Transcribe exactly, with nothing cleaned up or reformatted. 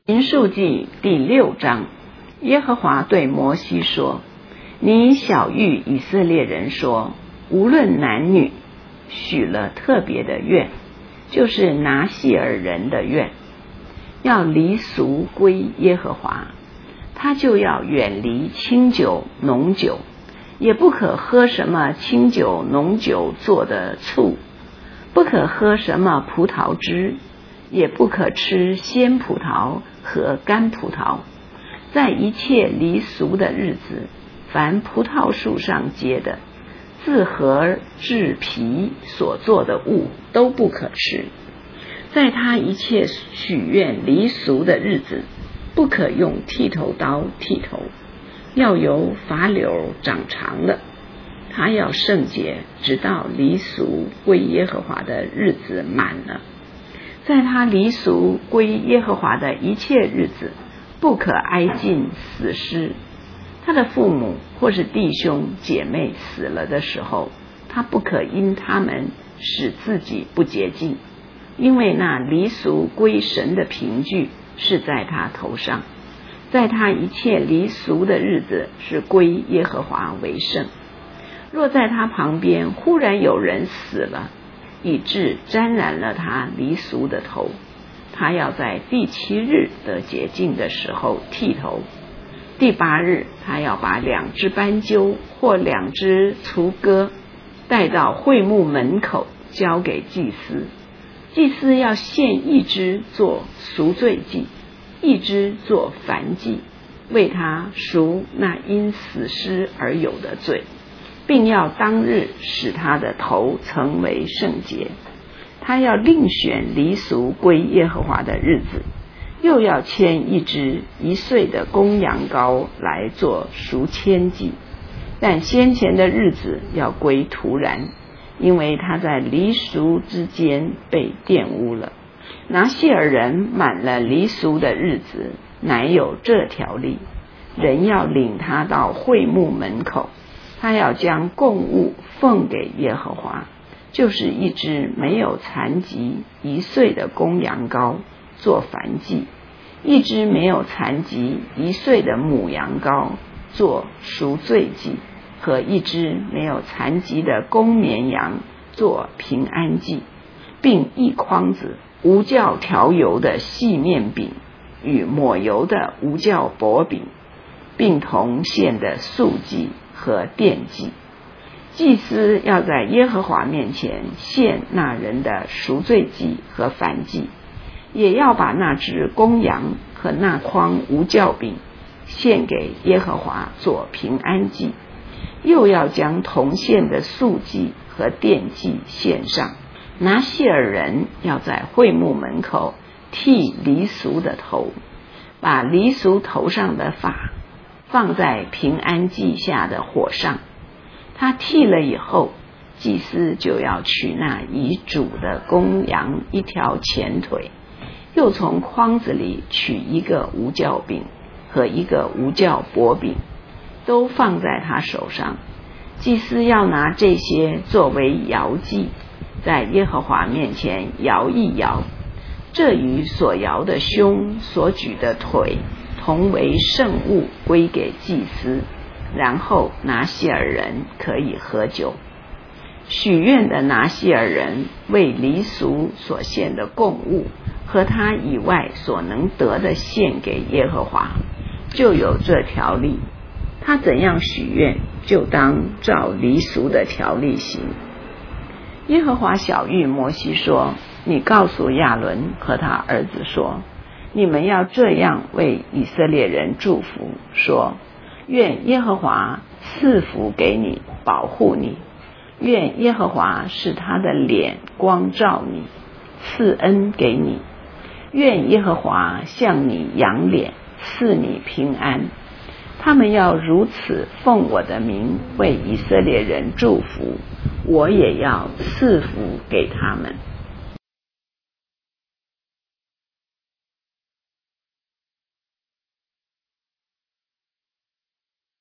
民数记第六章，耶和华对摩西说：你晓谕以色列人说，无论男女，许了特别的愿，就是拿细尔人的愿，要离俗归耶和华，他就要远离清酒浓酒，也不可喝什么清酒浓酒做的醋，不可喝什么葡萄汁，也不可吃鲜葡萄和干葡萄。在一切离俗的日子，凡葡萄树上结的自核制皮所做的物都不可吃。在他一切许愿离俗的日子，不可用剃头刀剃头，要由发绺长长了。他要圣洁，直到离俗归耶和华的日子满了。在他离俗归耶和华的一切日子，不可挨近死尸。他的父母或是弟兄姐妹死了的时候，他不可因他们使自己不洁净，因为那离俗归神的凭据是在他头上。在他一切离俗的日子，是归耶和华为圣。若在他旁边忽然有人死了，以致沾染了他离俗的头，他要在第七日得洁净的时候剃头。第八日，他要把两只斑鸠或两只雏鸽带到会幕门口，交给祭司。祭司要献一只做赎罪祭，一只做燔祭，为他赎那因死尸而有的罪，并要当日使他的头成为圣洁。他要另选离俗归耶和华的日子，又要牵一只一岁的公羊羔来做赎愆祭。但先前的日子要归徒然，因为他在离俗之间被玷污了。拿细尔人满了离俗的日子，乃有这条例：人要领他到会幕门口，他要将供物奉给耶和华，就是一只没有残疾一岁的公羊羔做燔祭，一只没有残疾一岁的母羊羔做赎罪祭，和一只没有残疾的公绵羊做平安祭，并一筐子无酵调油的细面饼与抹油的无酵薄饼，并同献的素祭和奠祭。祭司要在耶和华面前献那人的赎罪祭和燔祭，也要把那只公羊和那筐无酵饼献给耶和华做平安祭，又要将同献的素祭和奠祭献上。拿细尔人要在会幕门口剃离俗的头，把离俗头上的发放在平安祭下的火上。他剃了以后，祭司就要取那已煮的公羊一条前腿，又从筐子里取一个无酵饼和一个无酵薄饼，都放在他手上。祭司要拿这些作为摇祭，在耶和华面前摇一摇，这与所摇的胸所举的腿同为圣物，归给祭司。然后拿细尔人可以喝酒。许愿的拿细尔人为离俗所献的供物和他以外所能得的献给耶和华，就有这条例。他怎样许愿，就当照离俗的条例行。耶和华晓谕摩西说：你告诉亚伦和他儿子说，你们要这样为以色列人祝福，说：愿耶和华赐福给你，保护你；愿耶和华使他的脸光照你，赐恩给你；愿耶和华向你扬脸，赐你平安。他们要如此奉我的名为以色列人祝福，我也要赐福给他们。